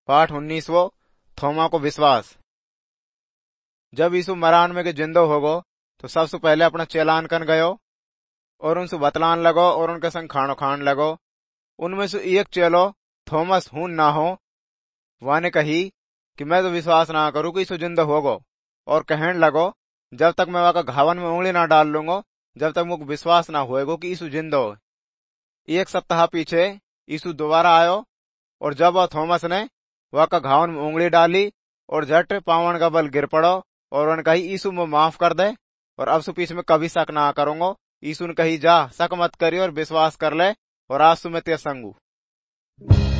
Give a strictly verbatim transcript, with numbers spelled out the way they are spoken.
पाठ उन्नीसवो थोमा को विश्वास। जब यीशु मरान में के जिंदो होगो तो सबसे पहले अपना चेलान कन गयो और उनसे बतलान लगो और उनके संग खानो खान लगो। उनमें से एक चेलो थोमस हून ना हो वाने कही कि मैं तो विश्वास ना करूं कि यीशु जिंदो होगो, और कहन लगो जब तक मैं वहां घावन में उंगली ना डाल लूंगो जब तक मुझे विश्वास ना होएगो कि यीशु जिंदो हो। एक सप्ताह पीछे यीशु दोबारा आयो और जब वह थोमस ने वह का घावन में उंगली डाली और झट पावन का बल गिर पड़ो और उन्होंने कही यीशु मुझे माफ कर दे और अब सु पीछे में कभी शक ना करूंगो। यीशु ने कही जा शक मत करियो और विश्वास कर ले और आज सु मैं तेरे संगू।